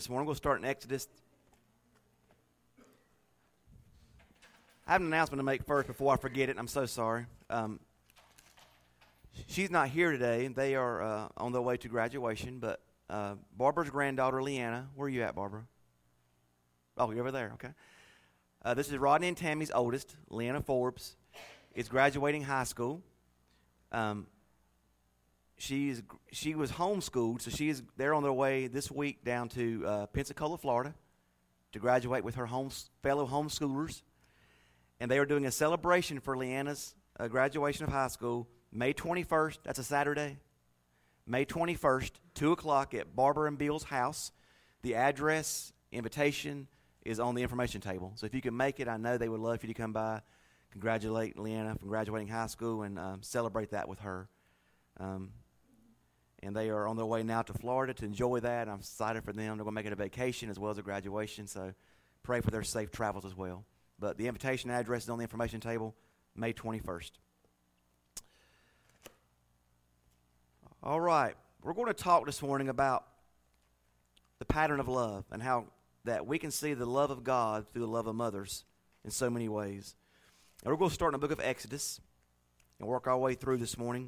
this morning. We'll start in Exodus. I have an announcement to make first before I forget it. I'm so sorry. She's not here today. They are on their way to graduation, but Barbara's granddaughter, Leanna. Where are you at, Barbara? Oh, you're over there. Okay. This is Rodney and Tammy's oldest, Leanna Forbes, is graduating high school. She was homeschooled, so they're on their way this week down to Pensacola, Florida, to graduate with her fellow homeschoolers. And they are doing a celebration for Leanna's graduation of high school, May 21st. That's a Saturday. May 21st, 2 o'clock at Barbara and Bill's house. The address, invitation is on the information table. So if you can make it, I know they would love for you to come by, congratulate Leanna from graduating high school, and celebrate that with her. And they are on their way now to Florida to enjoy that. I'm excited for them. They're going to make it a vacation as well as a graduation, so pray for their safe travels as well. But the invitation address is on the information table, May 21st. All right. We're going to talk this morning about the pattern of love and how that we can see the love of God through the love of mothers in so many ways. And we're going to start in the book of Exodus and work our way through this morning.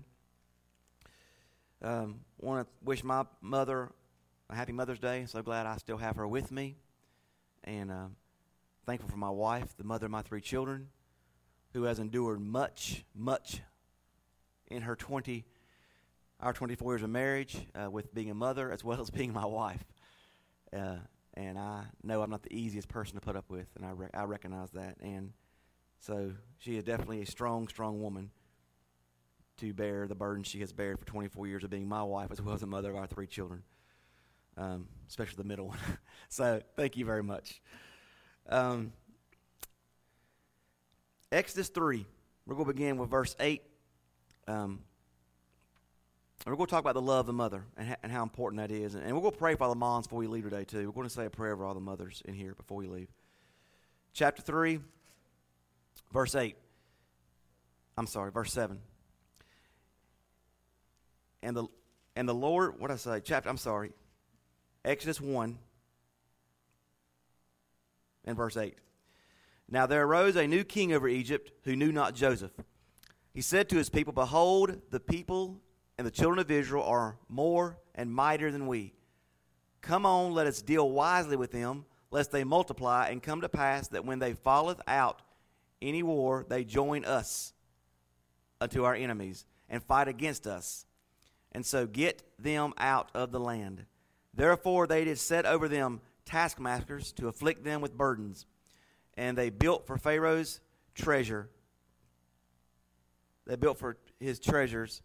Want to wish my mother a happy Mother's Day. So glad I still have her with me. And thankful for my wife, the mother of my 3 children, who has endured much in her 24 years of marriage with being a mother as well as being my wife. And I know I'm not the easiest person to put up with, and I recognize that. And so she is definitely a strong woman to bear the burden she has bared for 24 years of being my wife as well as the mother of our 3 children, especially the middle one. So thank you very much. Exodus 3, we're going to begin with verse 8. And we're going to talk about the love of the mother and how important that is. And we're going to pray for all the moms before we leave today, too. We're going to say a prayer over all the mothers in here before we leave. Chapter 3, verse 8. Verse 7. And the Lord, what did I say? Exodus 1 and verse 8. Now there arose a new king over Egypt who knew not Joseph. He said to his people, behold, the people and the children of Israel are more and mightier than we. Come on, let us deal wisely with them, lest they multiply, and come to pass that when they falleth out any war, they join us unto our enemies, and fight against us, and so get them out of the land. Therefore they did set over them taskmasters to afflict them with burdens, and they built for Pharaoh's treasure. They built for his treasures.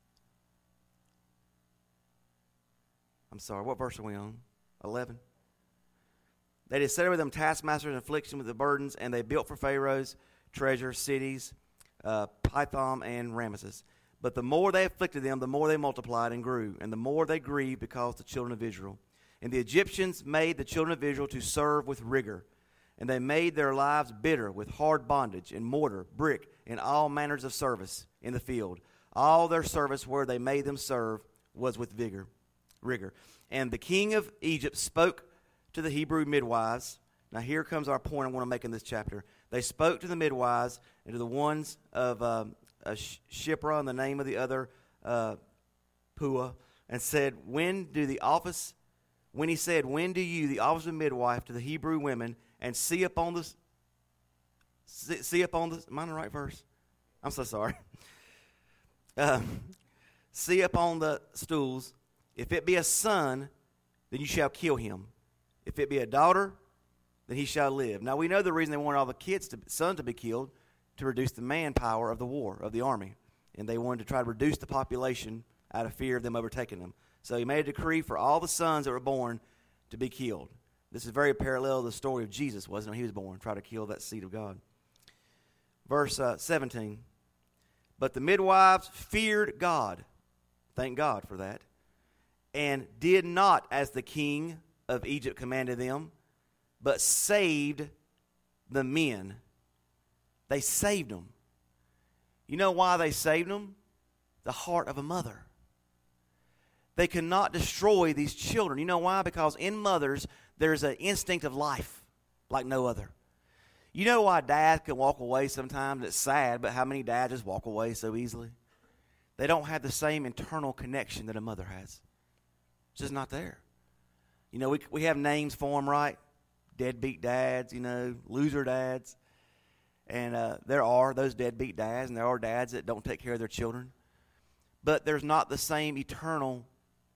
What verse are we on? 11. They did set over them taskmasters and affliction with the burdens, and they built for Pharaoh's treasure cities, Pithom and Ramesses. But the more they afflicted them, the more they multiplied and grew, and the more they grieved because the children of Israel. And the Egyptians made the children of Israel to serve with rigor, and they made their lives bitter with hard bondage and mortar, brick, and all manners of service in the field. All their service where they made them serve was with rigor. And the king of Egypt spoke to the Hebrew midwives. Now here comes our point I want to make in this chapter. They spoke to the midwives and to the ones of Shiphrah and the name of the other Puah, and said, when do you, the office of midwife to the Hebrew women, and see upon the, am I in the right verse? I'm so sorry. See upon the stools, if it be a son, then you shall kill him. If it be a daughter, then he shall live. Now we know the reason they wanted all the sons to be killed, to reduce the manpower of the war, of the army. And they wanted to try to reduce the population out of fear of them overtaking them. So he made a decree for all the sons that were born to be killed. This is very parallel to the story of Jesus, wasn't it? When he was born, try to kill that seed of God. Verse 17. But the midwives feared God. Thank God for that. And did not as the king of Egypt commanded them, but saved the men. They saved them. You know why they saved them? The heart of a mother. they cannot destroy these children. You know why? Because in mothers, there's an instinct of life like no other. You know why dads can walk away sometimes? It's sad, but how many dads just walk away so easily? They don't have the same internal connection that a mother has. It's just not there. You know, we have names for them, right? Deadbeat dads, you know, loser dads. And there are those deadbeat dads, and there are dads that don't take care of their children. But there's not the same eternal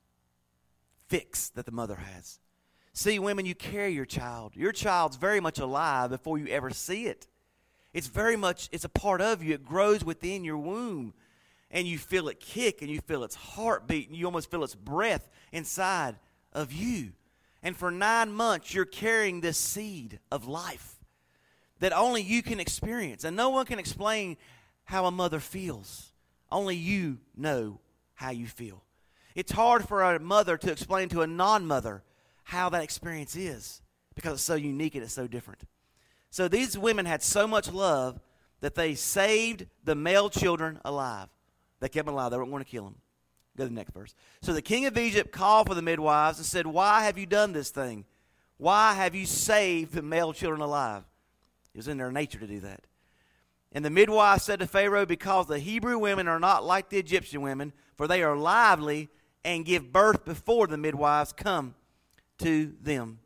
fix that the mother has. See, women, you carry your child. Your child's very much alive before you ever see it. It's a part of you. It grows within your womb. And you feel it kick, and you feel its heartbeat, and you almost feel its breath inside of you. And for 9 months, you're carrying this seed of life that only you can experience. And no one can explain how a mother feels. Only you know how you feel. It's hard for a mother to explain to a non-mother how that experience is because it's so unique and it's so different. So these women had so much love that they saved the male children alive. They kept them alive. They weren't going to kill them. Go to the next verse. So the king of Egypt called for the midwives and said, "Why have you done this thing? Why have you saved the male children alive?" It was in their nature to do that. And the midwife said to Pharaoh, "Because the Hebrew women are not like the Egyptian women, for they are lively and give birth before the midwives come to them.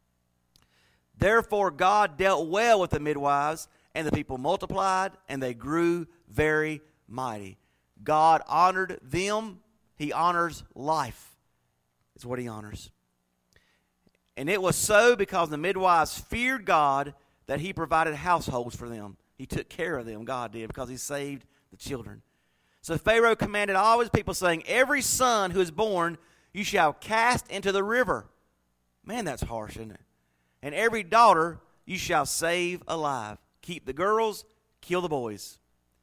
Therefore God dealt well with the midwives, and the people multiplied, and they grew very mighty." God honored them. He honors life. It's what he honors. And it was so because the midwives feared God that he provided households for them. He took care of them, God did, because he saved the children. So Pharaoh commanded all his people, saying, "Every son who is born you shall cast into the river." Man, that's harsh, isn't it? "And every daughter you shall save alive. Keep the girls, kill the boys."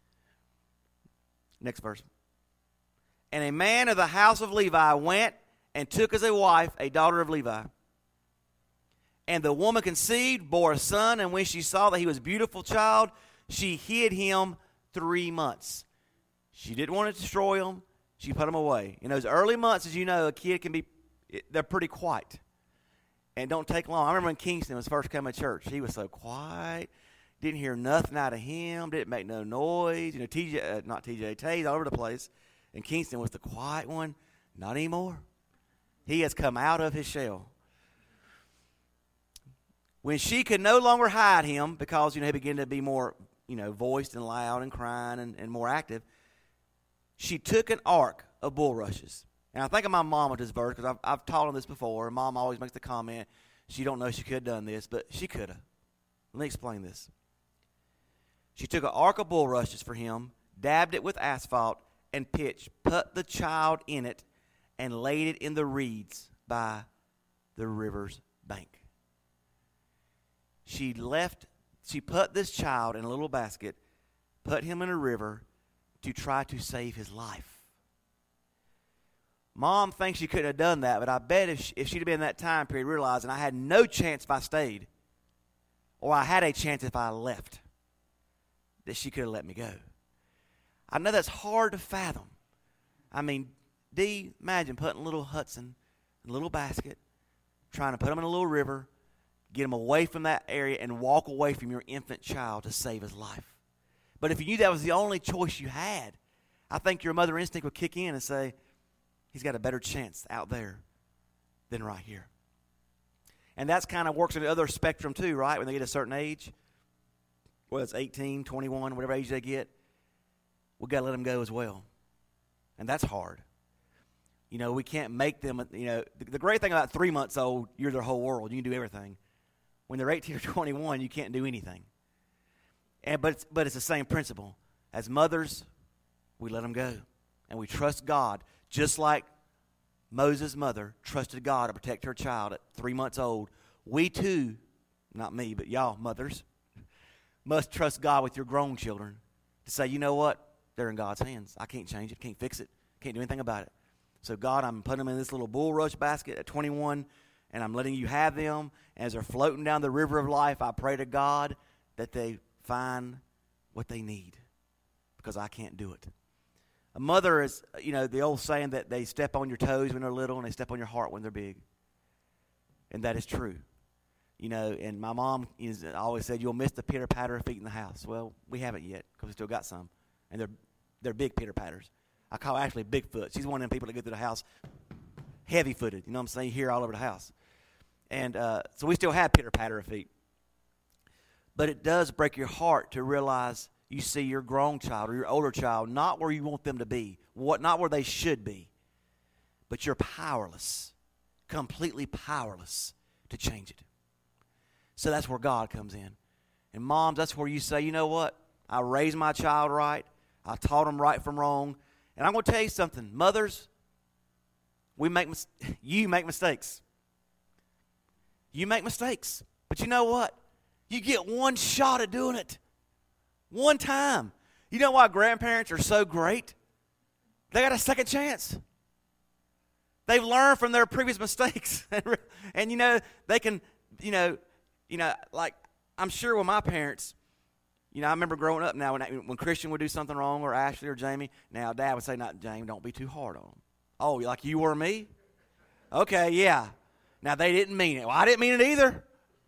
Next verse. "And a man of the house of Levi went and took as a wife a daughter of Levi. And the woman conceived, bore a son, and when she saw that he was a beautiful child, she hid him 3 months." She didn't want to destroy him. She put him away. In those early months, as you know, a kid they're pretty quiet. And don't take long. I remember when Kingston was first coming to church. He was so quiet. Didn't hear nothing out of him. Didn't make no noise. You know, Tay's all over the place. And Kingston was the quiet one. Not anymore. He has come out of his shell. When she could no longer hide him, because, he began to be more, voiced and loud and crying and more active, she took an ark of bulrushes. And I think of my mom with this verse, because I've taught on this before, and Mom always makes the comment, she don't know she could have done this, but she could have. Let me explain this. She took an ark of bulrushes for him, dabbed it with asphalt and pitch, put the child in it, and laid it in the reeds by the river's bank. She put this child in a little basket, put him in a river to try to save his life. Mom thinks she couldn't have done that, but I bet if she'd have been in that time period realizing I had no chance if I stayed, or I had a chance if I left, that she could have let me go. I know that's hard to fathom. I mean, imagine putting little Hudson in a little basket, trying to put him in a little river, get him away from that area, and walk away from your infant child to save his life. But if you knew that was the only choice you had, I think your mother instinct would kick in and say, he's got a better chance out there than right here. And that's kind of works in the other spectrum too, right? When they get a certain age, whether it's 18, 21, whatever age they get, we've got to let them go as well. And that's hard. We can't make them, the great thing about 3 months old, you're their whole world. You can do everything. When they're 18 or 21, you can't do anything. But it's the same principle. As mothers, we let them go. And we trust God, just like Moses' mother trusted God to protect her child at 3 months old. We too, not me, but y'all mothers, must trust God with your grown children to say, you know what? They're in God's hands. I can't change it, can't fix it, can't do anything about it. So God, I'm putting them in this little bulrush basket at 21, and I'm letting you have them. As they're floating down the river of life, I pray to God that they find what they need, because I can't do it. A mother is, the old saying that they step on your toes when they're little and they step on your heart when they're big. And that is true. And my mom always said, you'll miss the pitter-patter of feet in the house. Well, we haven't yet because we still got some. And they're big pitter-patters. I call Ashley Bigfoot. She's one of them people that get through the house heavy-footed. You know what I'm saying? You hear all over the house. And so we still have pitter-patter of feet. But it does break your heart to realize you see your grown child or your older child not where you want them to be, not where they should be, but you're powerless, completely powerless to change it. So that's where God comes in. And moms, that's where you say, you know what? I raised my child right. I taught them right from wrong. And I'm going to tell you something. Mothers, you make mistakes. You make mistakes. But you know what? You get one shot at doing it. One time. You know why grandparents are so great? They got a second chance. They've learned from their previous mistakes. And they can, like I'm sure with my parents, I remember growing up now when Christian would do something wrong or Ashley or Jamie, now Dad would say, "Not Jamie, don't be too hard on them." Oh, like you or me? Okay, yeah. Now they didn't mean it. Well, I didn't mean it either.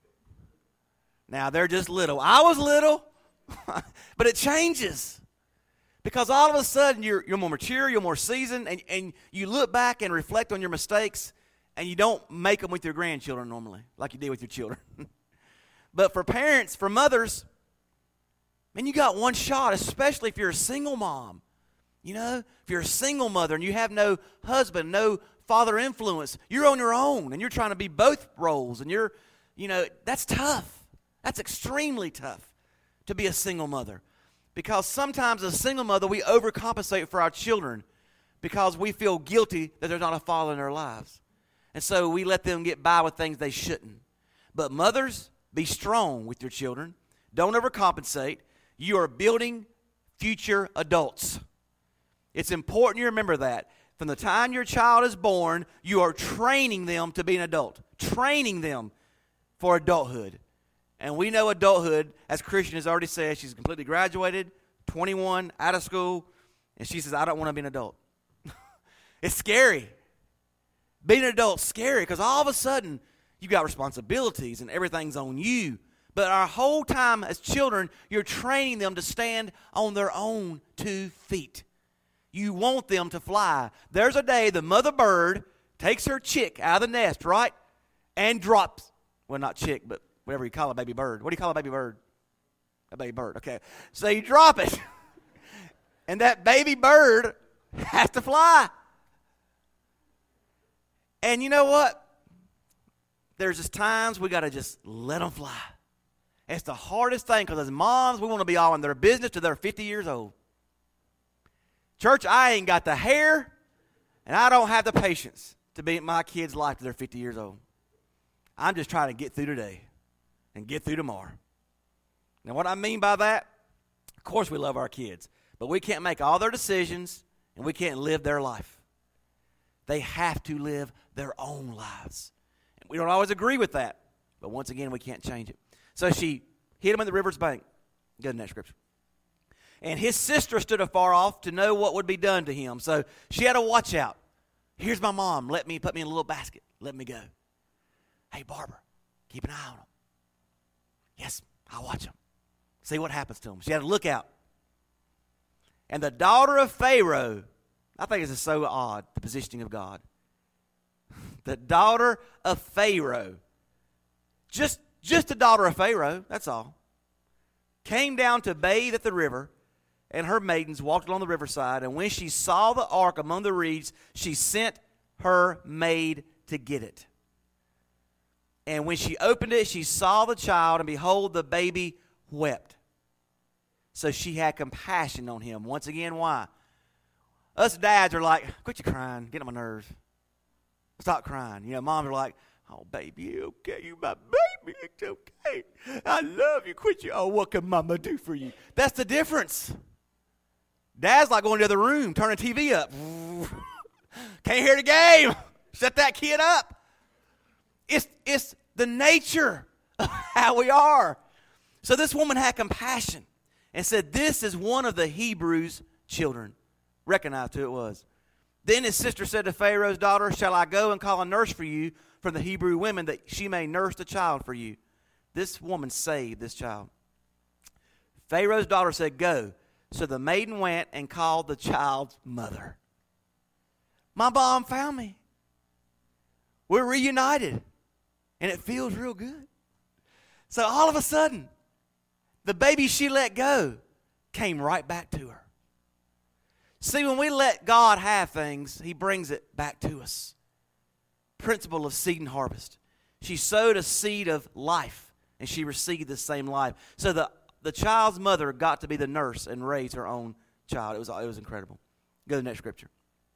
Now they're just little. I was little. But it changes. Because all of a sudden you're more mature, you're more seasoned, and you look back and reflect on your mistakes, and you don't make them with your grandchildren normally, like you did with your children. But for parents, for mothers, man, you got one shot, especially if you're a single mom. If you're a single mother and you have no husband, no father influence, you're on your own, and you're trying to be both roles, and that's tough. That's extremely tough. To be a single mother. Because sometimes as a single mother, we overcompensate for our children because we feel guilty that there's not a father in their lives. And so we let them get by with things they shouldn't. But mothers, be strong with your children. Don't overcompensate. You are building future adults. It's important you remember that. From the time your child is born, you are training them to be an adult. Training them for adulthood. And we know adulthood, as Christian has already said, she's completely graduated, 21, out of school, and she says, I don't want to be an adult. It's scary. Being an adult's scary because all of a sudden you got responsibilities and everything's on you. But our whole time as children, you're training them to stand on their own 2 feet. You want them to fly. There's a day the mother bird takes her chick out of the nest, right, and drops, well, not chick, but whatever you call a baby bird. What do you call a baby bird? A baby bird, okay. So you drop it, and that baby bird has to fly. And you know what? There's just times we got to just let them fly. It's the hardest thing because as moms, we want to be all in their business till they're 50 years old. Church, I ain't got the hair, and I don't have the patience to be in my kids' life till they're 50 years old. I'm just trying to get through today. And get through tomorrow. Now, what I mean by that, of course we love our kids, but we can't make all their decisions, and we can't live their life. They have to live their own lives. And we don't always agree with that, but once again, we can't change it. So she hid him in the river's bank. Go to the next scripture. And his sister stood afar off to know what would be done to him. So she had to watch out. Here's my mom. Put me in a little basket. Let me go. Hey, Barbara, keep an eye on him. Yes, I'll watch him. See what happens to him. She had to look out. And the daughter of Pharaoh, I think this is so odd, the positioning of God. The daughter of Pharaoh, just the daughter of Pharaoh, that's all, came down to bathe at the river, and her maidens walked along the riverside. And when she saw the ark among the reeds, she sent her maid to get it. And when she opened it, she saw the child, and behold, the baby wept. So she had compassion on him. Once again, why? Us dads are like, quit your crying, get on my nerves. Stop crying. Moms are like, oh, baby, you okay? You my baby, it's okay. I love you. Quit your, oh, what can mama do for you? That's the difference. Dad's like going to the other room, turn the TV up. Can't hear the game. Shut that kid up. It's the nature of how we are. So this woman had compassion and said, this is one of the Hebrews' children. recognized who it was. Then his sister said to Pharaoh's daughter, shall I go and call a nurse for you from the Hebrew women, that she may nurse the child for you? This woman saved this child. Pharaoh's daughter said, go. So the maiden went and called the child's mother. My mom found me. We're reunited. And it feels real good. So all of a sudden, the baby she let go came right back to her. See, when we let God have things, he brings it back to us. Principle of seed and harvest. She sowed a seed of life, and she received the same life. So the child's mother got to be the nurse and raise her own child. It was incredible. Go to the next scripture.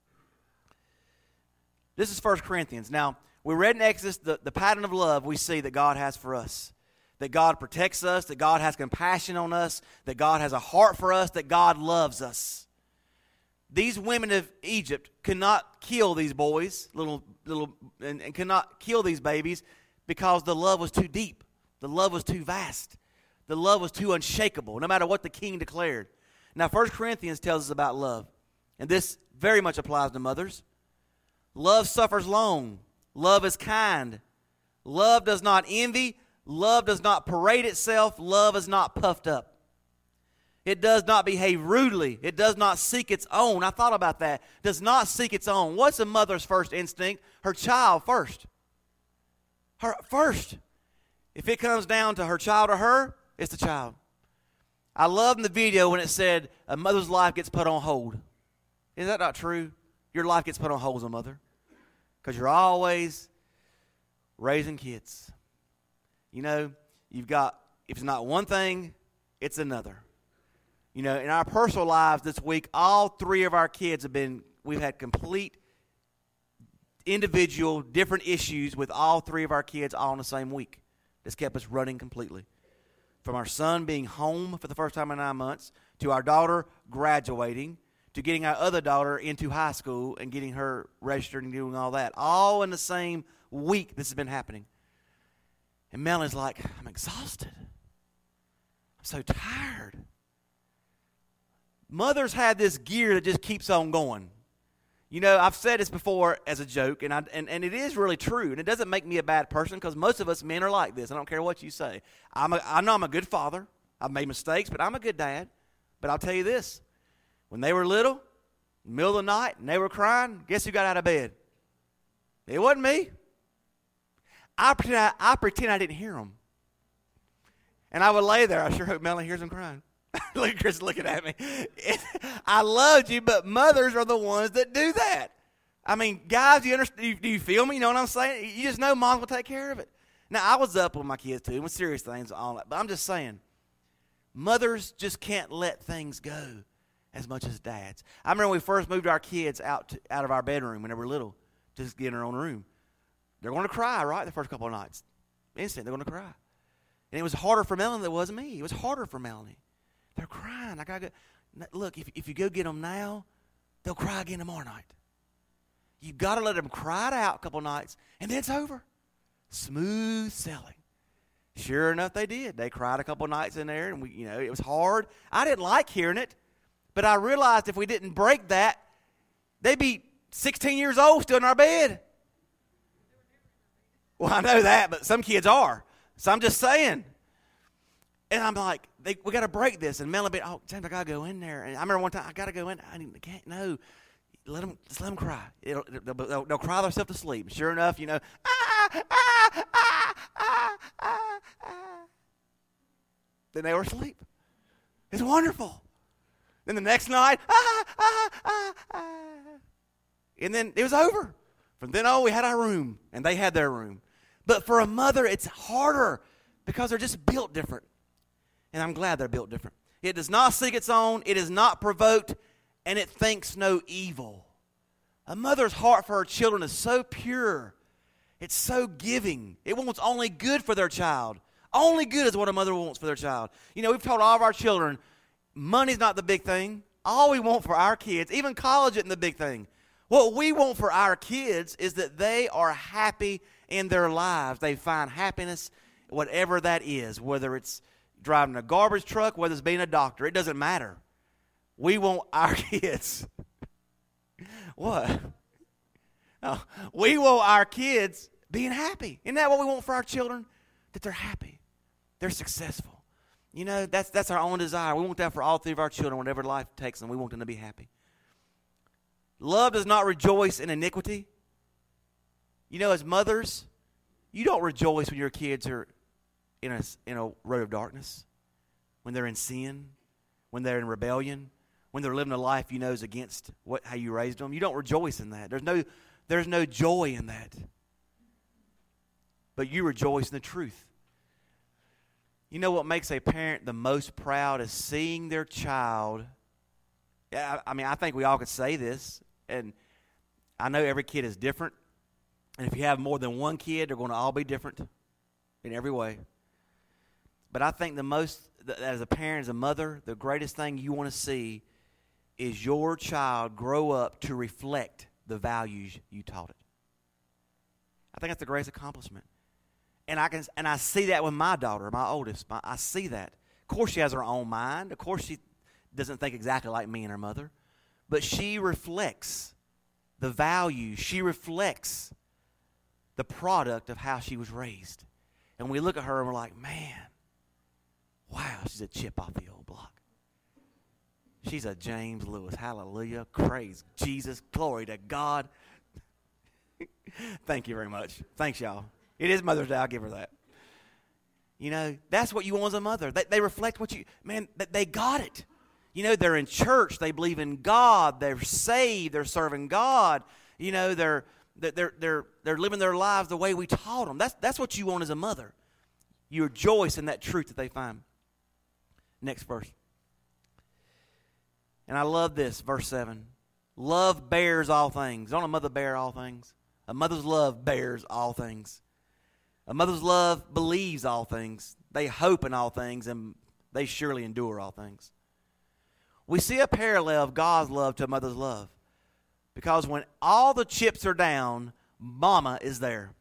This is 1 Corinthians. Now, we read in Exodus the pattern of love we see that God has for us. That God protects us, that God has compassion on us, that God has a heart for us, that God loves us. These women of Egypt could not kill these boys, and could not kill these babies because the love was too deep. The love was too vast. The love was too unshakable, no matter what the king declared. Now, 1 Corinthians tells us about love, and this very much applies to mothers. Love suffers long. Love is kind. Love does not envy. Love does not parade itself. Love is not puffed up. It does not behave rudely. It does not seek its own. I thought about that. Does not seek its own. What's a mother's first instinct? Her child first. Her first. If it comes down to her child or her, it's the child. I loved in the video when it said a mother's life gets put on hold. Is that not true? Your life gets put on hold as a mother. Because you're always raising kids. You know, you've got, if it's not one thing, it's another. You know, in our personal lives this week, all three of our kids we've had complete individual different issues with all three of our kids all in the same week. This kept us running completely. From our son being home for the first time in 9 months, to our daughter graduating, to getting our other daughter into high school and getting her registered and doing all that. All in the same week this has been happening. And Melanie's like, I'm exhausted. I'm so tired. Mothers have this gear that just keeps on going. You know, I've said this before as a joke, and it is really true. And it doesn't make me a bad person, because most of us men are like this. I don't care what you say. I know I'm a good father. I've made mistakes, but I'm a good dad. But I'll tell you this. When they were little, in the middle of the night, and they were crying, guess who got out of bed? It wasn't me. I pretend I didn't hear them. And I would lay there. I sure hope Melanie hears them crying. Look at Chris looking at me. I loved you, but mothers are the ones that do that. I mean, guys, do you feel me? You know what I'm saying? You just know Mom will take care of it. Now, I was up with my kids, too, with serious things and all that. But I'm just saying, mothers just can't let things go as much as dads. I remember when we first moved our kids out of our bedroom when they were little, just get in their own room. They're going to cry, right, the first couple of nights. Instant, they're going to cry. And it was harder for Melanie than it was me. It was harder for Melanie. They're crying. I gotta go. Look, if you go get them now, they'll cry again tomorrow night. You've got to let them cry it out a couple nights, and then it's over. Smooth sailing. Sure enough, they did. They cried a couple nights in there, and it was hard. I didn't like hearing it, but I realized if we didn't break that, they'd be 16 years old still in our bed. Well, I know that, but some kids are. So I'm just saying. And I'm like, we got to break this. And Melanie, James, I got to go in there. And I remember one time, I got to go in. I can't, no. Just let them cry. They'll cry themselves to sleep. And sure enough, then they were asleep. It's wonderful. Then the next night, and then it was over. From then on, we had our room, and they had their room. But for a mother, it's harder because they're just built different. And I'm glad they're built different. It does not seek its own. It is not provoked, and it thinks no evil. A mother's heart for her children is so pure. It's so giving. It wants only good for their child. Only good is what a mother wants for their child. We've told all of our children, money's not the big thing. All we want for our kids, even college isn't the big thing. What we want for our kids is that they are happy in their lives. They find happiness, whatever that is, whether it's driving a garbage truck, whether it's being a doctor. It doesn't matter. We want our kids What? No, we want our kids being happy. Isn't that what we want for our children? That they're happy. They're successful. You know, that's our own desire. We want that for all three of our children, whatever life takes them. We want them to be happy. Love does not rejoice in iniquity. You know, as mothers, you don't rejoice when your kids are in a road of darkness, when they're in sin, when they're in rebellion, when they're living a life you know is against how you raised them. You don't rejoice in that. There's no joy in that. But you rejoice in the truth. You know what makes a parent the most proud is seeing their child. I mean, I think we all could say this, and I know every kid is different. And if you have more than one kid, they're going to all be different in every way. But I think as a parent, as a mother, the greatest thing you want to see is your child grow up to reflect the values you taught it. I think that's the greatest accomplishment. And I see that with my daughter, my oldest. I see that. Of course, she has her own mind. Of course, she doesn't think exactly like me and her mother. But she reflects the values. She reflects the product of how she was raised. And we look at her and we're like, man, wow, she's a chip off the old block. She's a James Lewis. Hallelujah. Praise Jesus. Glory to God. Thank you very much. Thanks, y'all. It is Mother's Day. I'll give her that. You know, that's what you want as a mother. They reflect what they got it. You know, they're in church. They believe in God. They're saved. They're serving God. You know, they're living their lives the way we taught them. That's what you want as a mother. You rejoice in that truth that they find. Next verse. And I love this, verse 7. Love bears all things. Don't a mother bear all things? A mother's love bears all things. A mother's love believes all things. They hope in all things, and they surely endure all things. We see a parallel of God's love to a mother's love. Because when all the chips are down, mama is there.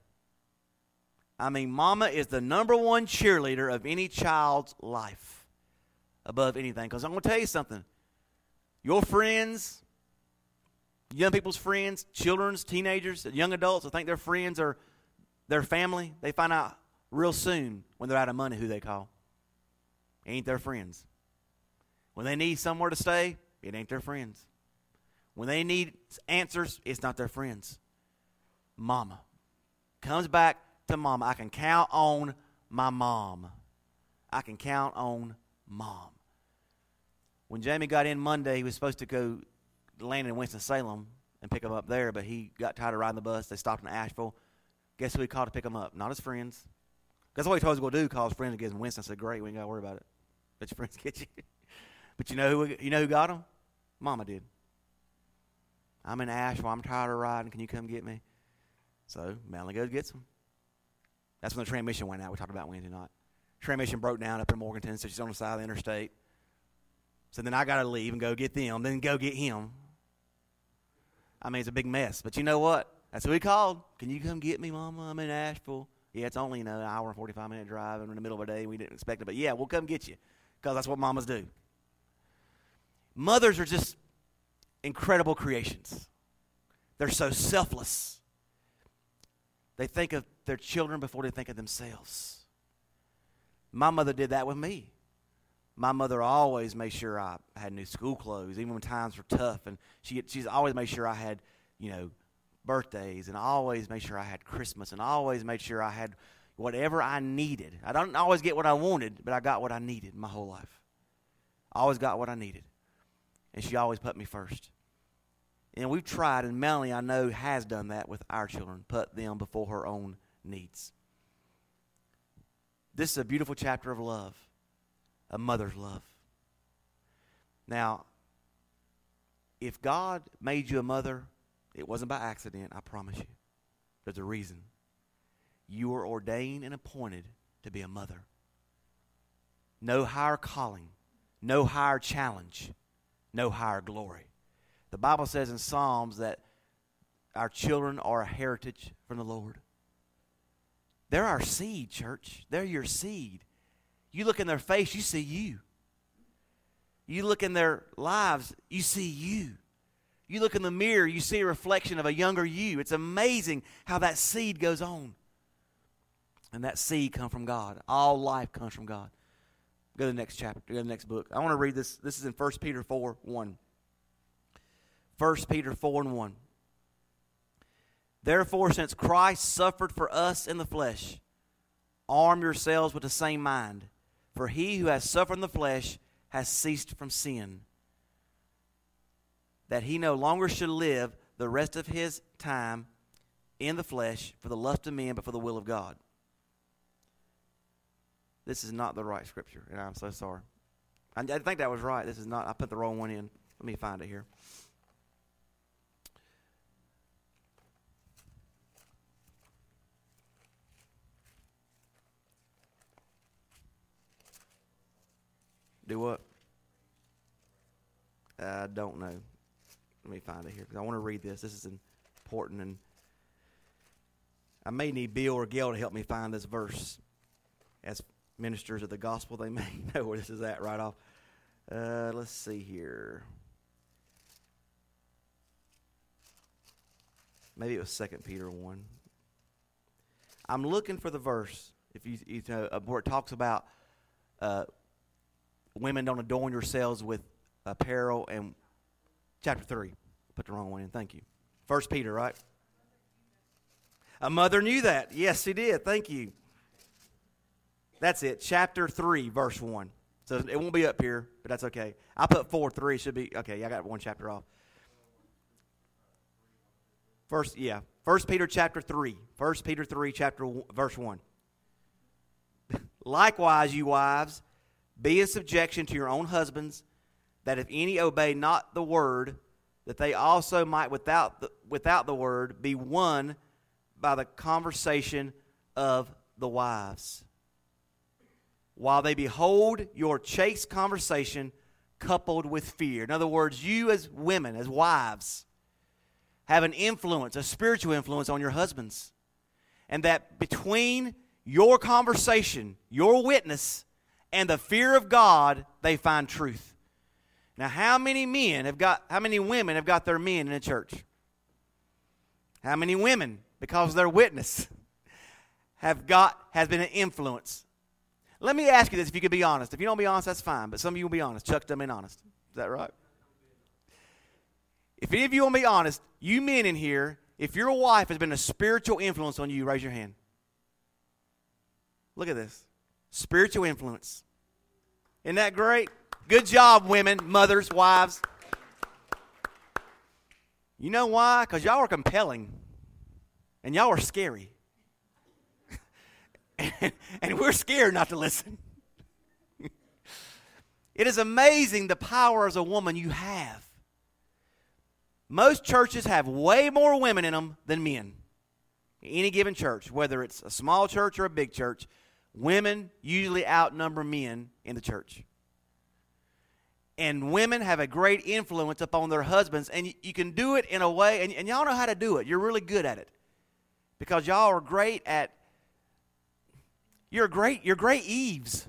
I mean, mama is the number one cheerleader of any child's life above anything. Because I'm going to tell you something. Your friends, young people's friends, children's, teenagers, young adults that think their friends are their family, they find out real soon when they're out of money who they call. It ain't their friends. When they need somewhere to stay, it ain't their friends. When they need answers, it's not their friends. Mama. Comes back to mama. I can count on my mom. I can count on mom. When Jamie got in Monday, he was supposed to go land in Winston-Salem and pick him up there, but he got tired of riding the bus. They stopped in Asheville. Guess who he called to pick him up? Not his friends. That's what he told us to go do, call his friends and get him Winston. I said, great, we ain't got to worry about it. Let your friends get you. But you know who got him? Mama did. I'm in Asheville. I'm tired of riding. Can you come get me? So Melanie goes gets him. That's when the transmission went out. We talked about Wednesday night. Transmission broke down up in Morganton, so she's on the side of the interstate. So then I got to leave and go get them, then go get him. I mean, it's a big mess. But you know what? That's who he called. Can you come get me, Mama? I'm in Asheville. Yeah, it's only, an hour and 45-minute drive in the middle of a day. We didn't expect it. But, yeah, we'll come get you because that's what mamas do. Mothers are just incredible creations. They're so selfless. They think of their children before they think of themselves. My mother did that with me. My mother always made sure I had new school clothes, even when times were tough. And she's always made sure I had, birthdays, and always made sure I had Christmas, and always made sure I had whatever I needed. I don't always get what I wanted, but I got what I needed my whole life. I always got what I needed. And she always put me first. And we've tried, and Melanie, I know, has done that with our children, put them before her own needs. This is a beautiful chapter of love, a mother's love. Now, if God made you a mother, it wasn't by accident, I promise you. There's a reason. You were ordained and appointed to be a mother. No higher calling, no higher challenge, no higher glory. The Bible says in Psalms that our children are a heritage from the Lord. They're our seed, church. They're your seed. You look in their face, you see you. You look in their lives, you see you. You look in the mirror, you see a reflection of a younger you. It's amazing how that seed goes on. And that seed comes from God. All life comes from God. Go to the next chapter. Go to the next book. I want to read this. This is in 1 Peter 4, 1. 1 Peter 4 and 1. Therefore, since Christ suffered for us in the flesh, arm yourselves with the same mind. For he who has suffered in the flesh has ceased from sin, that he no longer should live the rest of his time in the flesh for the lust of men, but for the will of God. This is not the right scripture, and I'm so sorry. I think that was right. This is not. I put the wrong one in. Let me find it here. Do what? I don't know. Let me find it here because I want to read this. This is important, and I may need Bill or Gail to help me find this verse. As ministers of the gospel, they may know where this is at right off. Let's see here. Maybe it was 2 Peter 1. I'm looking for the verse if you know where it talks about women don't adorn yourselves with apparel, and chapter 3. Put the wrong one in. Thank you. 1 Peter, right? A mother knew that. Yes, she did. Thank you. That's it. Chapter 3, verse 1. So it won't be up here, but that's okay. I put 4:3. Should be okay. I got one chapter off. 1 Peter chapter 3. 1 Peter 3, verse 1. Likewise, you wives, be in subjection to your own husbands, that if any obey not the word, that they also might without the word be won by the conversation of the wives, while they behold your chaste conversation coupled with fear. In other words, you as women, as wives, have an influence, a spiritual influence on your husbands. And that between your conversation, your witness, and the fear of God, they find truth. Now, how many women have got their men in a church? How many women, because of their witness, has been an influence? Let me ask you this, if you could be honest. If you don't be honest, that's fine, but some of you will be honest. Chuck's done been honest. Is that right? If any of you want to be honest, you men in here, if your wife has been a spiritual influence on you, raise your hand. Look at this. Spiritual influence. Isn't that great? Good job, women, mothers, wives. You know why? Because y'all are compelling. And y'all are scary. and we're scared not to listen. It is amazing the power as a woman you have. Most churches have way more women in them than men. Any given church, whether it's a small church or a big church, women usually outnumber men in the church. And women have a great influence upon their husbands, and you can do it in a way, and y'all know how to do it. You're really good at it. Because y'all are great at, you're great Eves.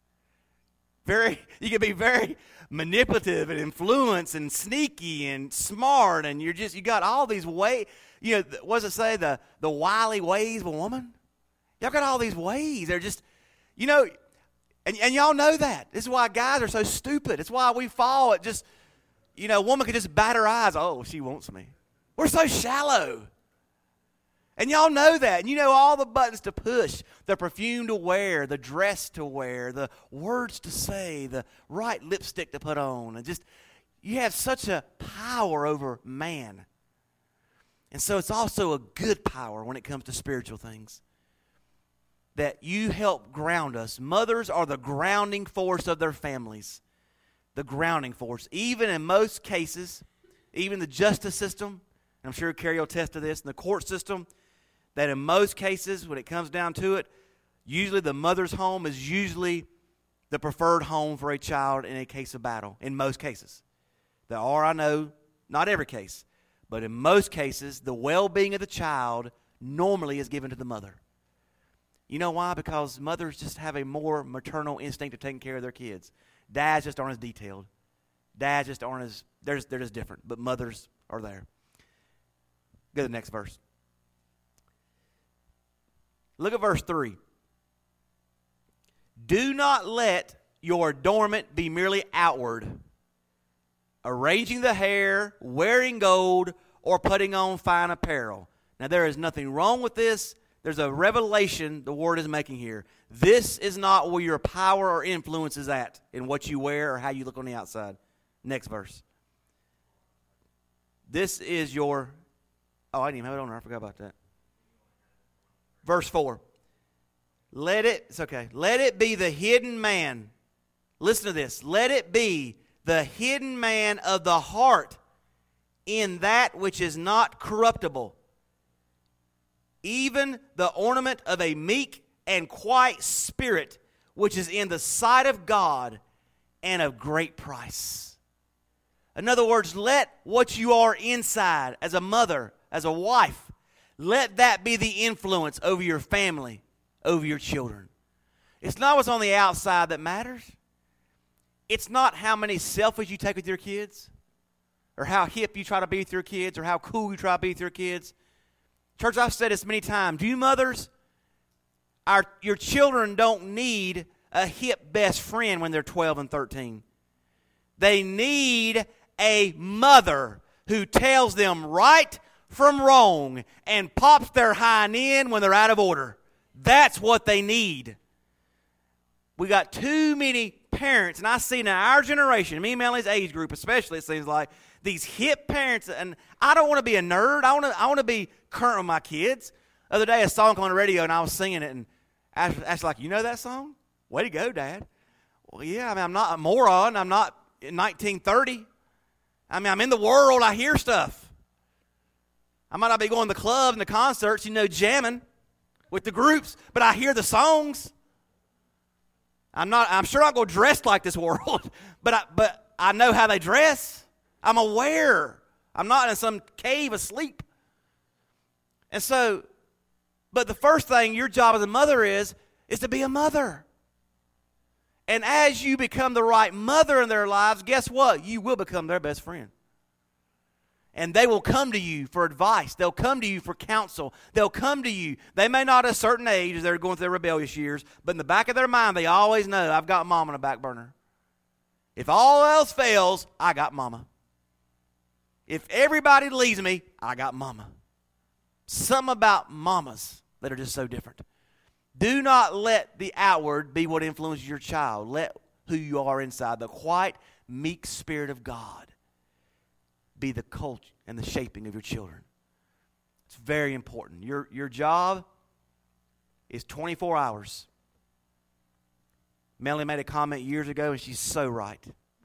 You can be very manipulative and influence and sneaky and smart, and you got all these ways. You know, what does it say? The wily ways of a woman? Y'all got all these ways. They're just, you know, and y'all know that. This is why guys are so stupid. It's why we fall at just, you know, a woman can just bat her eyes. Oh, she wants me. We're so shallow. And y'all know that. And you know all the buttons to push, the perfume to wear, the dress to wear, the words to say, the right lipstick to put on. And just, you have such a power over man. And so it's also a good power when it comes to spiritual things. That you help ground us. Mothers are the grounding force of their families. The grounding force. Even in most cases, even the justice system, and I'm sure Carrie will attest to this, in the court system, that in most cases, when it comes down to it, usually the mother's home is usually the preferred home for a child in a case of battle. In most cases. There are, I know, not every case, but in most cases, the well-being of the child normally is given to the mother. You know why? Because mothers just have a more maternal instinct of taking care of their kids. Dads just aren't as detailed. Dads just aren't as, they're just different. But mothers are there. Go to the next verse. Look at verse 3. Do not let your adornment be merely outward, arranging the hair, wearing gold, or putting on fine apparel. Now, there is nothing wrong with this. There's a revelation the Word is making here. This is not where your power or influence is at in what you wear or how you look on the outside. Next verse. This is your... Oh, I didn't even have it on there. I forgot about that. Verse 4. It's okay. Let it be the hidden man. Listen to this. Let it be the hidden man of the heart in that which is not corruptible, even the ornament of a meek and quiet spirit, which is in the sight of God and of great price. In other words, let what you are inside as a mother, as a wife, let that be the influence over your family, over your children. It's not what's on the outside that matters. It's not how many selfies you take with your kids, or how hip you try to be with your kids, or how cool you try to be with your kids. Church, I've said this many times. You mothers, your children don't need a hip best friend when they're 12 and 13. They need a mother who tells them right from wrong and pops their hind end when they're out of order. That's what they need. We got too many parents, and I see in our generation, me and Melanie's age group especially, it seems like, these hip parents, and I don't want to be a nerd. I want to be current with my kids. The other day, a song came on the radio, and I was singing it, and Ash's like, you know that song? Way to go, Dad. Well, yeah, I mean, I'm not a moron. I'm not in 1930. I mean, I'm in the world. I hear stuff. I might not be going to the club and the concerts, jamming with the groups, but I hear the songs. I'm sure I'll go dressed like this world, but I know how they dress. I'm aware. I'm not in some cave asleep. And so, but the first thing your job as a mother is to be a mother. And as you become the right mother in their lives, guess what? You will become their best friend. And they will come to you for advice. They'll come to you for counsel. They'll come to you. They may not at a certain age as they're going through their rebellious years, but in the back of their mind, they always know, I've got mom on the back burner. If all else fails, I got mama. If everybody leaves me, I got mama. Something about mamas that are just so different. Do not let the outward be what influences your child. Let who you are inside, the quiet, meek Spirit of God, be the culture and the shaping of your children. It's very important. Your job is 24 hours. Melanie made a comment years ago, and she's so right.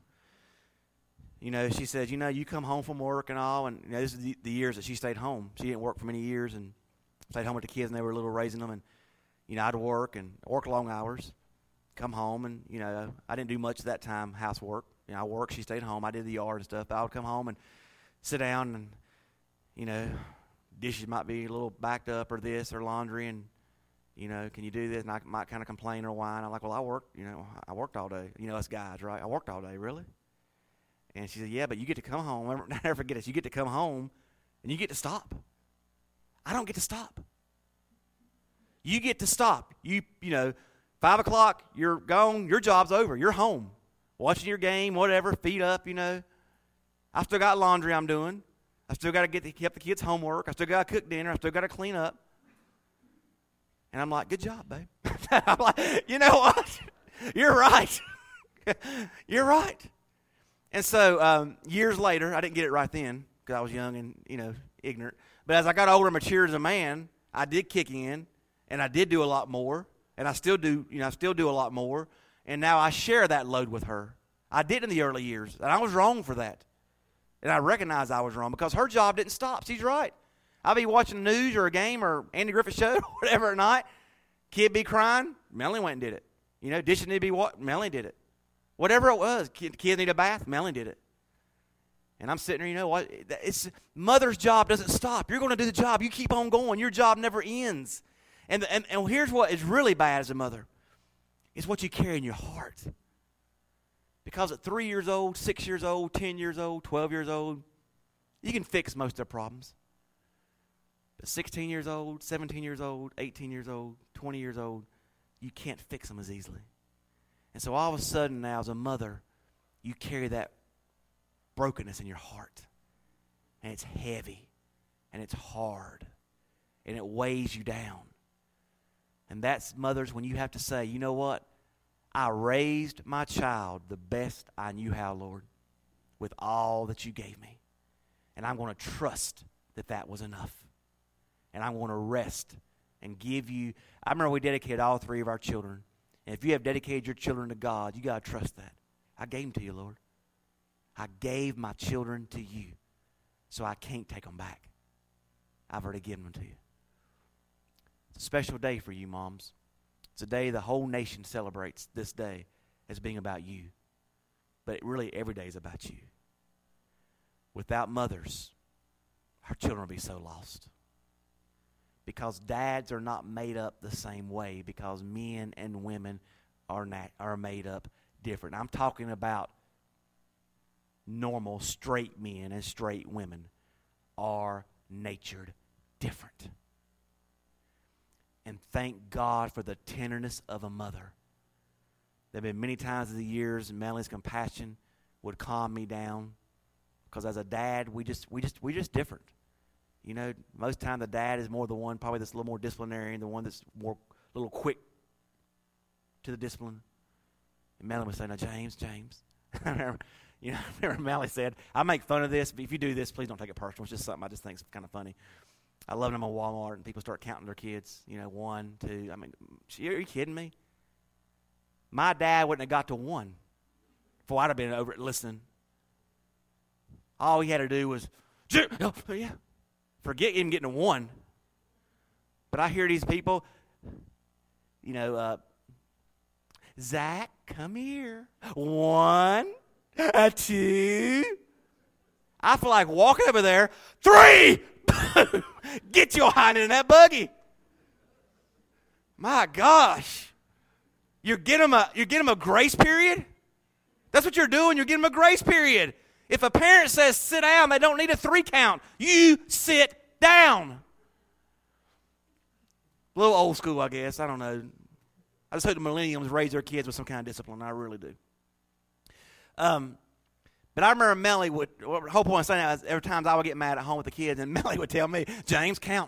She said, you come home from work and all, and this is the years that she stayed home. She didn't work for many years and stayed home with the kids, and they were little, raising them. And, I'd work long hours, come home, and, I didn't do much of that time, housework. I worked, she stayed home. I did the yard and stuff. But I would come home and sit down and, dishes might be a little backed up or this or laundry, and, can you do this? And I might kind of complain or whine. I'm like, well, I worked all day. Us guys, right? I worked all day, really? And she said, yeah, but you get to come home. Never forget this. You get to come home, and you get to stop. I don't get to stop. You get to stop. 5 o'clock, you're gone. Your job's over. You're home. Watching your game, whatever, feet up, I still got laundry I'm doing. I still got to keep the kids' homework. I still got to cook dinner. I still got to clean up. And I'm like, good job, babe. I'm like, you know what? You're right. You're right. And so years later, I didn't get it right then because I was young and, ignorant. But as I got older and matured as a man, I did kick in, and I did do a lot more. And I still do, a lot more. And now I share that load with her. I did in the early years, and I was wrong for that. And I recognize I was wrong because her job didn't stop. She's right. I'll be watching the news or a game or Andy Griffith show or whatever at night. Kid be crying, Melanie went and did it. Dishes need to be washed, Melanie did it. Whatever it was, kids need a bath, Melanie did it. And I'm sitting there, it's mother's job doesn't stop. You're going to do the job. You keep on going. Your job never ends. And here's what is really bad as a mother. It's what you carry in your heart. Because at 3 years old, 6 years old, 10 years old, 12 years old, You can fix most of their problems. But 16 years old, 17 years old, 18 years old, 20 years old, you can't fix them as easily. And so all of a sudden now, as a mother, you carry that brokenness in your heart. And it's heavy. And it's hard. And it weighs you down. And that's, mothers, when you have to say, you know what? I raised my child the best I knew how, Lord, with all that you gave me. And I'm going to trust that that was enough. And I'm going to rest and give you. I remember we dedicated all 3 of our children. And if you have dedicated your children to God, you got to trust that. I gave them to you, Lord. I gave my children to you. So I can't take them back. I've already given them to you. It's a special day for you, moms. It's a day the whole nation celebrates this day as being about you. But really, every day is about you. Without mothers, our children will be so lost. Because dads are not made up the same way, because men and women are made up different. I'm talking about normal straight men and straight women are natured different. And thank God for the tenderness of a mother. There have been many times in the years Melanie's compassion would calm me down, because as a dad, we just different. You know, most of the time the dad is more the one probably that's a little more disciplinarian, the one that's more a little quick to the discipline. And Melanie would say, "Now, James." I remember Melanie said, "I make fun of this, but if you do this, please don't take it personal. It's just something I just think is kind of funny." I love them at Walmart, and people start counting their kids. 1, 2. I mean, are you kidding me? My dad wouldn't have got to 1 before I'd have been over it listening. All he had to do was, forget him getting to 1. But I hear these people, Zach, come here. 1, 2. I feel like walking over there. 3. Get your hind in that buggy. My gosh. You're getting them a grace period? That's what you're doing. You're getting them a grace period. If a parent says sit down, they don't need a 3 count. You sit down. A little old school, I guess. I don't know. I just hope the millennials raise their kids with some kind of discipline. I really do. But I remember Melly would, the whole point of saying that is every time I would get mad at home with the kids, and Melly would tell me, "James, count."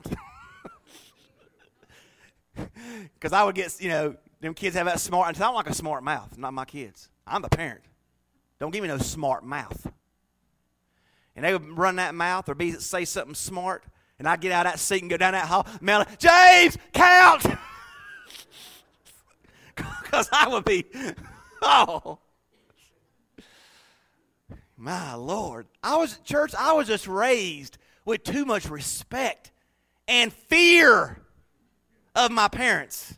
Because I would get, them kids have that smart, and I don't like a smart mouth, not my kids. I'm the parent. Don't give me no smart mouth. And they would run that mouth or say something smart, and I'd get out of that seat and go down that hall. Melly, "James, count." Because I would be, my Lord. I was just raised with too much respect and fear of my parents.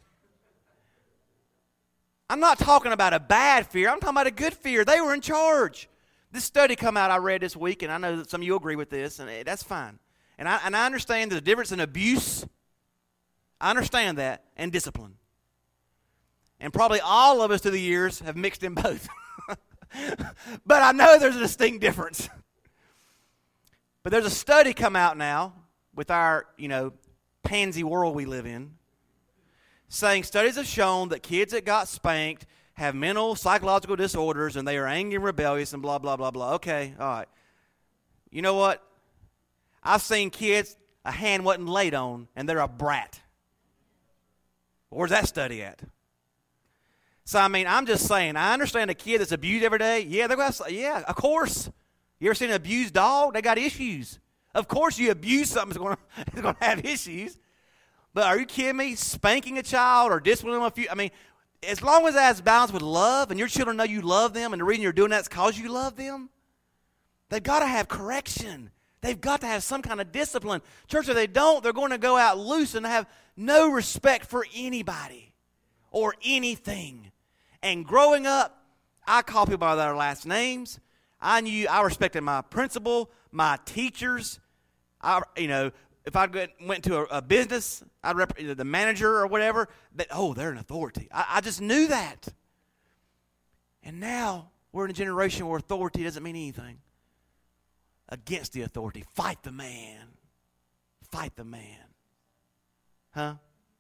I'm not talking about a bad fear. I'm talking about a good fear. They were in charge. This study come out I read this week, and I know that some of you agree with this, and that's fine. And I understand the difference in abuse. I understand that, and discipline. And probably all of us through the years have mixed in both. But I know there's a distinct difference. But there's a study come out now with our, pansy world we live in, saying studies have shown that kids that got spanked have mental, psychological disorders, and they are angry and rebellious and blah, blah, blah, blah. Okay, all right. You know what? I've seen kids a hand wasn't laid on, and they're a brat. Where's that study at? So, I'm just saying, I understand a kid that's abused every day. Yeah, yeah, of course. You ever seen an abused dog? They got issues. Of course you abuse something that's going to have issues. But are you kidding me? Spanking a child or disciplining them as long as that's balanced with love and your children know you love them and the reason you're doing that is because you love them, they've got to have correction. They've got to have some kind of discipline. Church, if they don't, they're going to go out loose and have no respect for anybody or anything. And growing up, I call people by their last names. I respected my principal, my teachers. If I went to a business, I'd represent the manager or whatever. They're an authority. I just knew that. And now we're in a generation where authority doesn't mean anything. against the authority. Fight the man. Fight the man. Huh?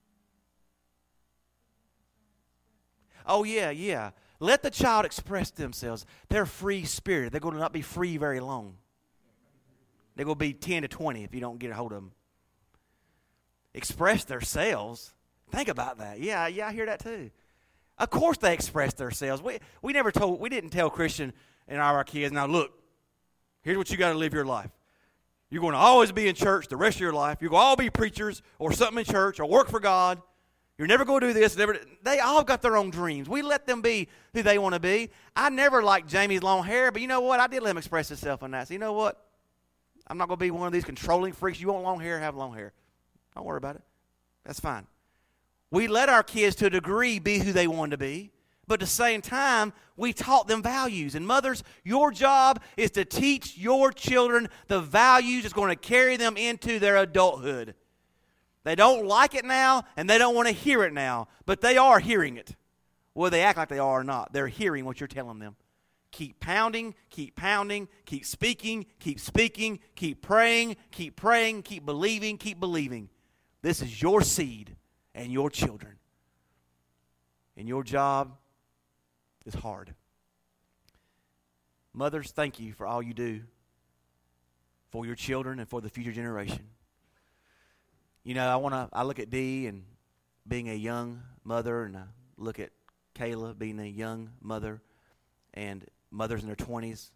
Oh, yeah. Let the child express themselves. They're free spirited. They're going to not be free very long. They're going to be 10 to 20 if you don't get a hold of them. Express themselves. Think about that. Yeah, I hear that too. Of course they express themselves. We didn't tell Christian and our kids, now look, here's what you got to live your life. You're going to always be in church the rest of your life. You're going to all be preachers or something in church or work for God. You're never going to do this. They all got their own dreams. We let them be who they want to be. I never liked Jamie's long hair, but you know what? I did let him express himself on that. So you know what? I'm not going to be one of these controlling freaks. You want long hair, have long hair. Don't worry about it. That's fine. We let our kids to a degree be who they want to be, but at the same time, we taught them values. And mothers, your job is to teach your children the values that's going to carry them into their adulthood. They don't like it now, and they don't want to hear it now, but they are hearing it. Whether they act like they are or not, they're hearing what you're telling them. Keep pounding, keep speaking, keep praying, keep believing. This is your seed and your children. And your job is hard. Mothers, thank you for all you do for your children and for the future generation. You know, I look at Dee and being a young mother, and I look at Kayla being a young mother, and mothers in their 20s,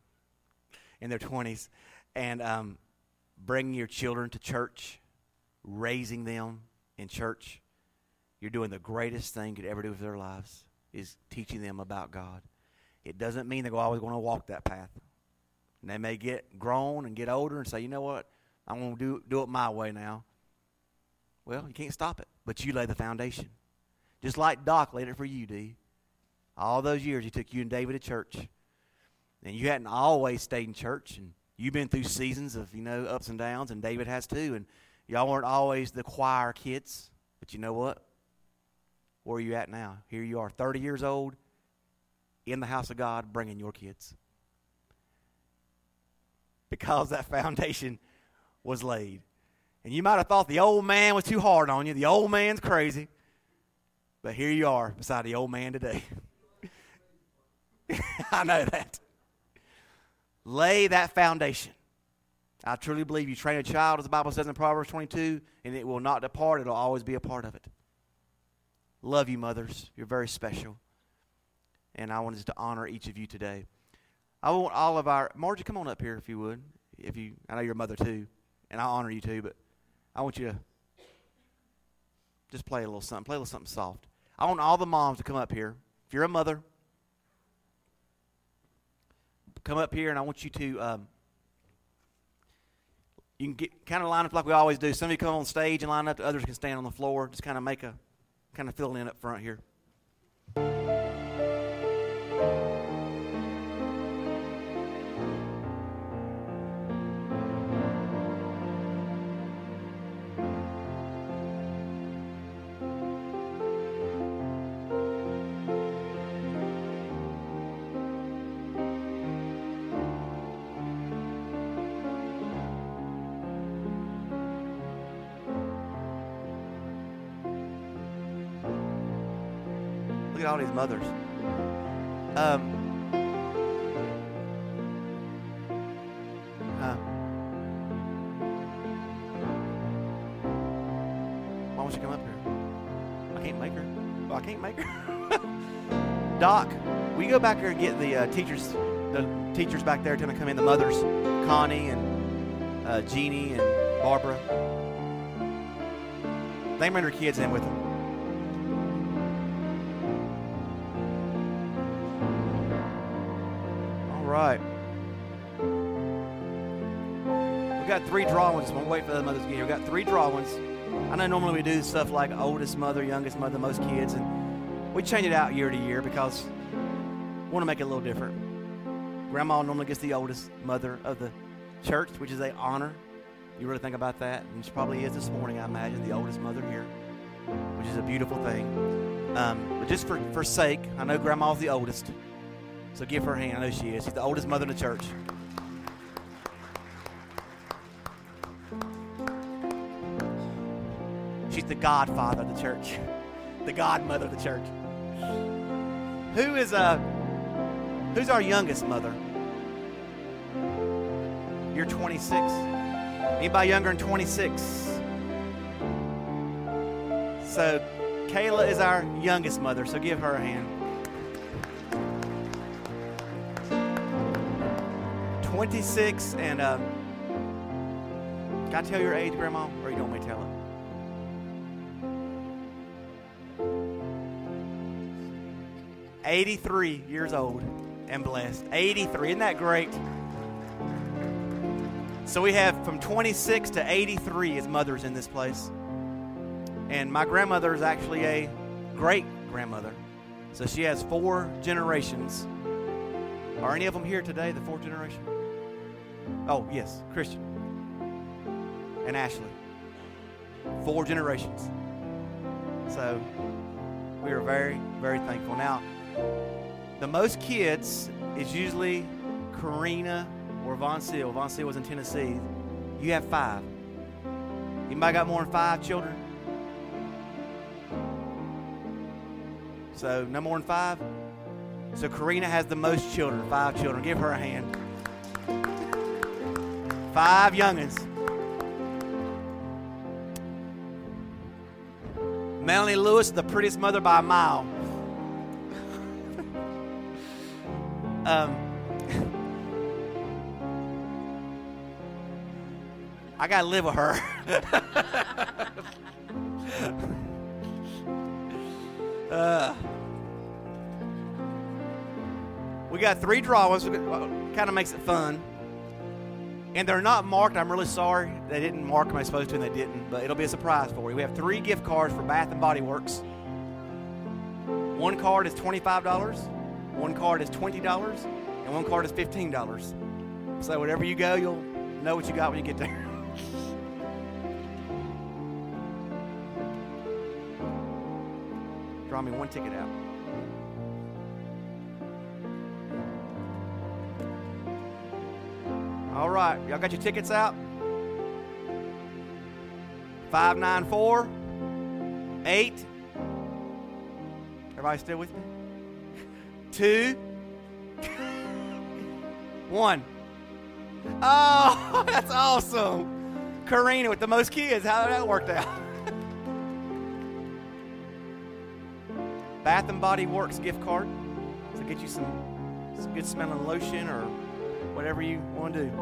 and bringing your children to church, raising them in church. You're doing the greatest thing you could ever do with their lives, is teaching them about God. It doesn't mean they're always going to walk that path. And they may get grown and get older and say, you know what, I'm going to do it my way now. Well, you can't stop it, but you lay the foundation. Just like Doc laid it for you, Dee. All those years he took you and David to church. And you hadn't always stayed in church, and you've been through seasons of, ups and downs, and David has too, and y'all weren't always the choir kids. But you know what? Where are you at now? Here you are, 30 years old, in the house of God, bringing your kids. Because that foundation was laid. And you might have thought the old man was too hard on you. The old man's crazy. But here you are beside the old man today. I know that. Lay that foundation. I truly believe you train a child, as the Bible says in Proverbs 22, and it will not depart. It will always be a part of it. Love you, mothers. You're very special. And I wanted to honor each of you today. I want all of our... Margie, come on up here if you would. I know you're a mother too, and I honor you too, but I want you to just play a little something soft. I want all the moms to come up here. If you're a mother, come up here, and I want you to, you can get kind of line up like we always do. Some of you come on stage and line up, the others can stand on the floor. Just kind of fill in up front here. Look at all these mothers. Why won't she come up here? I can't make her. Well, I can't make her. Doc, will you go back there and get the teachers back there to come in, the mothers, Connie and Jeannie and Barbara. They bring their kids in with them. Right. We got 3 drawings. We'll wait for the mothers to get here. We got 3 drawings. I know normally we do stuff like oldest mother, youngest mother, most kids, and we change it out year to year because we want to make it a little different. Grandma normally gets the oldest mother of the church, which is an honor. You really think about that, and she probably is this morning, I imagine, the oldest mother here, which is a beautiful thing. But just for sake, I know Grandma's the oldest. So give her a hand. I know she is. She's the oldest mother in the church. the godfather of the church, the godmother of the church. Who's our youngest mother? You're 26. Anybody younger than 26? So Kayla is our youngest mother, so give her a hand. 26, and can I tell your age, Grandma, or you don't want me to tell it? 83 years old and blessed. 83, isn't that great? So we have from 26 to 83 as mothers in this place. And my grandmother is actually a great-grandmother. So she has 4 generations. Are any of them here today, the 4th generation? Oh, yes, Christian and Ashley. 4 generations. So we are very, very thankful. Now, the most kids is usually Karina or Von Seal. Von Seal was in Tennessee. You have 5. Anybody got more than 5 children? So no more than 5? So Karina has the most children, 5 children. Give her a hand. 5 youngins. Melanie Lewis, the prettiest mother by a mile. I gotta live with her. We got 3 drawings. Kind of makes it fun. And they're not marked. I'm really sorry. They didn't mark them I was supposed to, and they didn't. But it'll be a surprise for you. We have 3 gift cards for Bath & Body Works. 1 card is $25. 1 card is $20. And 1 card is $15. So wherever you go, you'll know what you got when you get there. Draw me 1 ticket out. All right, y'all got your tickets out? 594 8. Everybody still with me? 2 1. Oh, that's awesome. Karina with the most kids. How did that work out? Bath & Body Works gift card. So get you some good smelling lotion or whatever you want to do.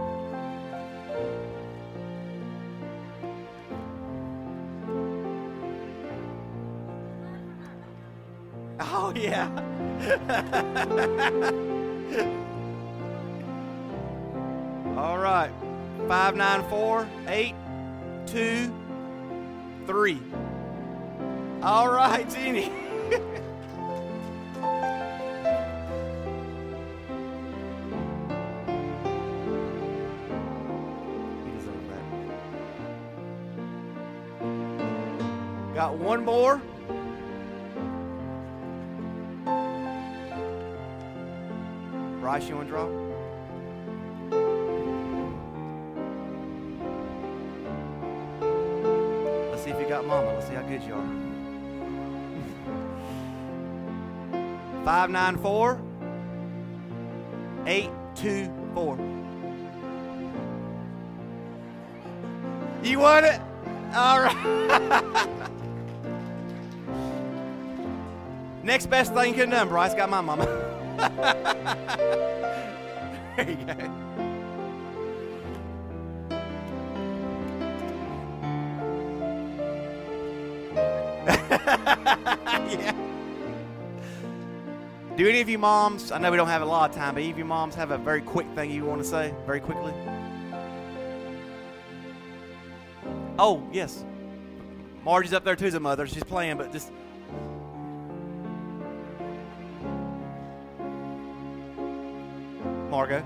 Oh, yeah. All right. 594 823. All right, Jeannie. Got 1 more. Bryce, you want to draw? Let's see if you got mama. Let's see how good you are. 594 824. You want it? All right. Next best thing you could have done, Bryce. Got my mama. There you go. Yeah. Do any of you moms, I know we don't have a lot of time, but any of you moms have a very quick thing you want to say very quickly? Oh, yes. Margie's up there too as a mother. She's playing, but just... Margo.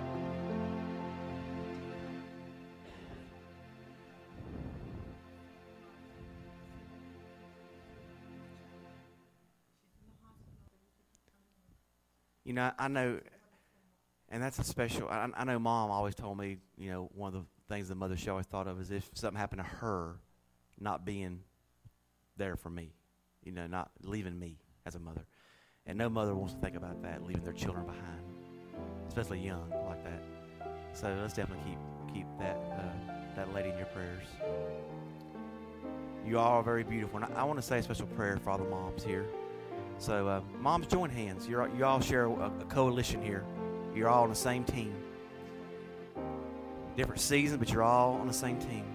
You know, I know, and that's a special, I know Mom always told me, you know, one of the things the mother she always thought of is if something happened to her not being there for me, not leaving me as a mother. And no mother wants to think about that, leaving their children behind, especially young like that. So let's definitely keep that lady in your prayers. You all are very beautiful. And I want to say a special prayer for all the moms here. So moms, join hands. You all share a coalition here. You're all on the same team. Different seasons, but you're all on the same team.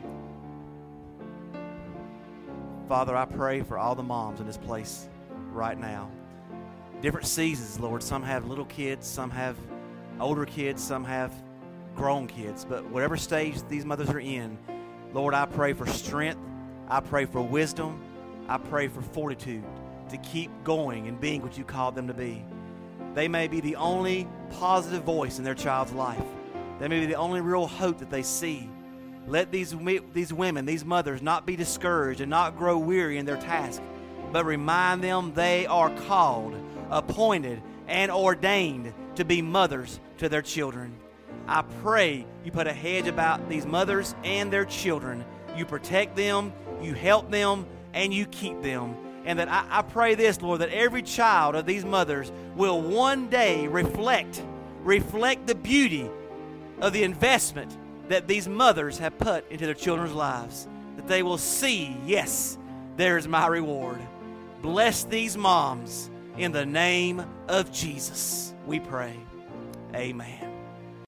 Father, I pray for all the moms in this place right now. Different seasons, Lord. Some have little kids, some have older kids, some have grown kids. But whatever stage these mothers are in, Lord, I pray for strength. I pray for wisdom. I pray for fortitude to keep going and being what you called them to be. They may be the only positive voice in their child's life. They may be the only real hope that they see. Let these women, these mothers, not be discouraged and not grow weary in their task, but remind them they are called, appointed, and ordained to be mothers to their children. I pray you put a hedge about these mothers and their children. You protect them, you help them, and you keep them. And that I pray this, Lord, that every child of these mothers will one day reflect the beauty of the investment that these mothers have put into their children's lives. That they will see, yes, there's my reward. Bless these moms in the name of Jesus, we pray. Amen.